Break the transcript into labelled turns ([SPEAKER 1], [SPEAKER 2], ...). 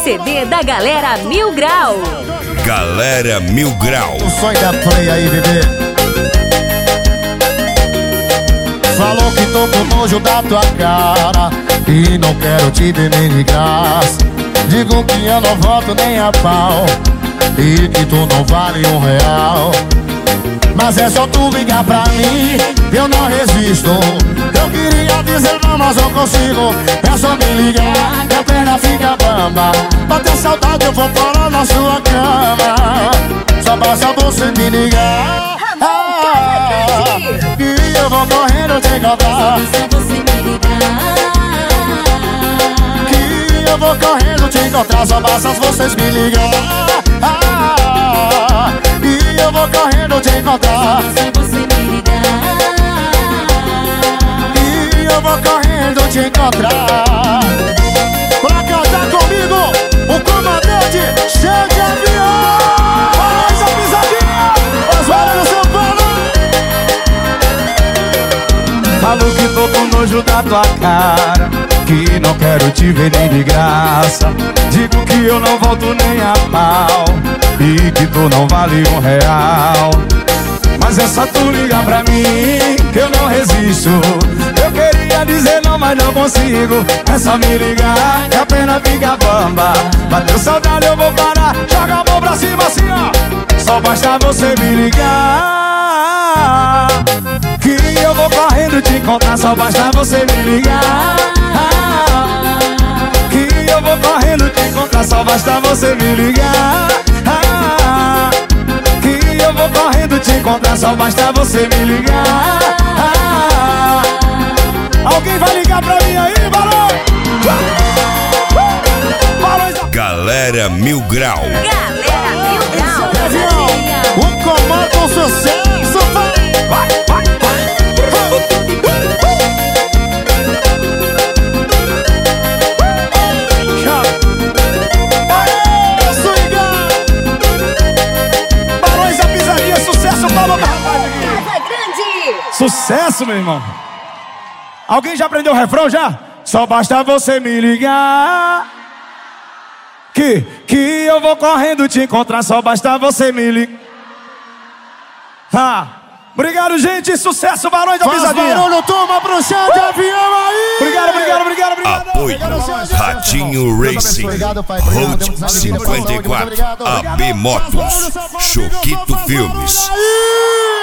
[SPEAKER 1] CD da Galera Mil Grau.
[SPEAKER 2] Galera Mil Grau.
[SPEAKER 3] O sonho da play aí, bebê. Falou que tô com nojo da tua cara e não quero te ver nem de graça. Digo que eu não volto nem a pau e que tu não vale R$1. Mas é só tu ligar pra mim, eu não resisto. Eu queria dizer não, mas não consigo. É só me ligar, que a perna fica bamba. Bater saudade eu vou parar na sua cama. Só basta você me ligar, e eu vou correndo te encontrar. Que eu vou correndo te encontrar. Só basta vocês me ligar, e eu vou correndo te encontrar. E eu vou correndo te encontrar. Pra cantar comigo, o comandante cheio de avião. Olha essa pisadinha, Oswaldo São Paulo.
[SPEAKER 4] Falo que tô com nojo da tua cara, que não quero te ver nem de graça. Digo que eu não volto nem a pau e que tu não vale R$1. Mas é só tu ligar pra mim, que eu não resisto. Eu queria dizer não, mas não consigo. É só me ligar, que a pena fica bamba. Bateu saudade, eu vou parar. Joga a mão pra cima assim, ó. Só basta você me ligar, que eu vou correndo te encontrar. Só basta você me ligar, que eu vou correndo te encontrar. Só basta você me ligar, que eu vou correndo te encontrar. Só basta você me ligar. Alguém vai ligar pra mim aí, Barão?
[SPEAKER 2] Galera Mil Grau.
[SPEAKER 1] Galera Mil Grau.
[SPEAKER 3] O comando sucesso, vai, vai, vai. Barões da Pisadinha, sucesso, Paulo Barros.
[SPEAKER 4] Sucesso, meu irmão. Alguém já aprendeu o refrão já? Só basta você me ligar, que eu vou correndo te encontrar. Só basta você me ligar. Obrigado, gente. Sucesso, Barões da Pisadinha.
[SPEAKER 3] Barulho, toma pro chão de avião aí.
[SPEAKER 4] Obrigado.
[SPEAKER 2] Apoio Ratinho Racing, Road 54, AB Motos, Choquito Filmes.